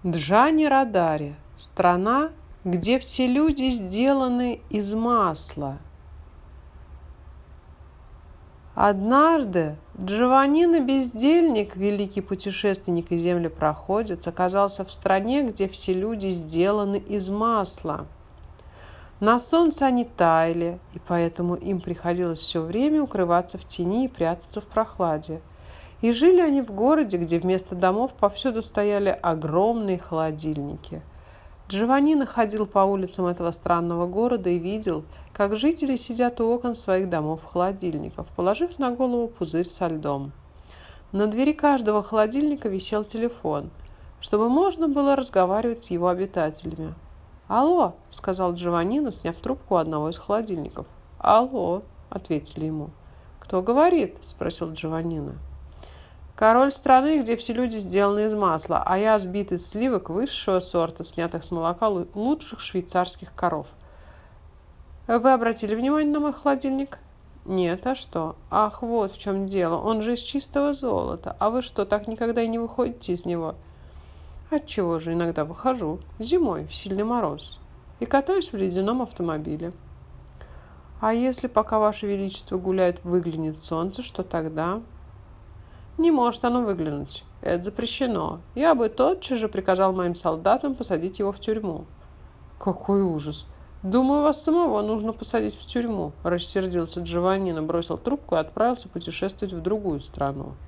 Джани-Родари – страна, где все люди сделаны из масла. Однажды Джованнино Бездельник, великий путешественник и землепроходец, оказался в стране, где все люди сделаны из масла. На солнце они таяли, и поэтому им приходилось все время укрываться в тени и прятаться в прохладе. И жили они в городе, где вместо домов повсюду стояли огромные холодильники. Джованнино ходил по улицам этого странного города и видел, как жители сидят у окон своих домов-холодильников, положив на голову пузырь со льдом. На двери каждого холодильника висел телефон, чтобы можно было разговаривать с его обитателями. «Алло», — сказал Джованнино, сняв трубку одного из холодильников. «Алло», — ответили ему. «Кто говорит?» — спросил Джованнино. «Король страны, где все люди сделаны из масла, а я сбит из сливок высшего сорта, снятых с молока лучших швейцарских коров». «Вы обратили внимание на мой холодильник?» «Нет, а что?» «Ах, вот в чем дело, он же из чистого золота. А вы что, так никогда и не выходите из него?» «Отчего же иногда выхожу? Зимой, в сильный мороз. И катаюсь в ледяном автомобиле». «А если, пока Ваше Величество гуляет, выглянет солнце, что тогда?» «Не может оно выглянуть. Это запрещено. Я бы тотчас же приказал моим солдатам посадить его в тюрьму». «Какой ужас! Думаю, вас самого нужно посадить в тюрьму», — рассердился Джованнино, бросил трубку и отправился путешествовать в другую страну.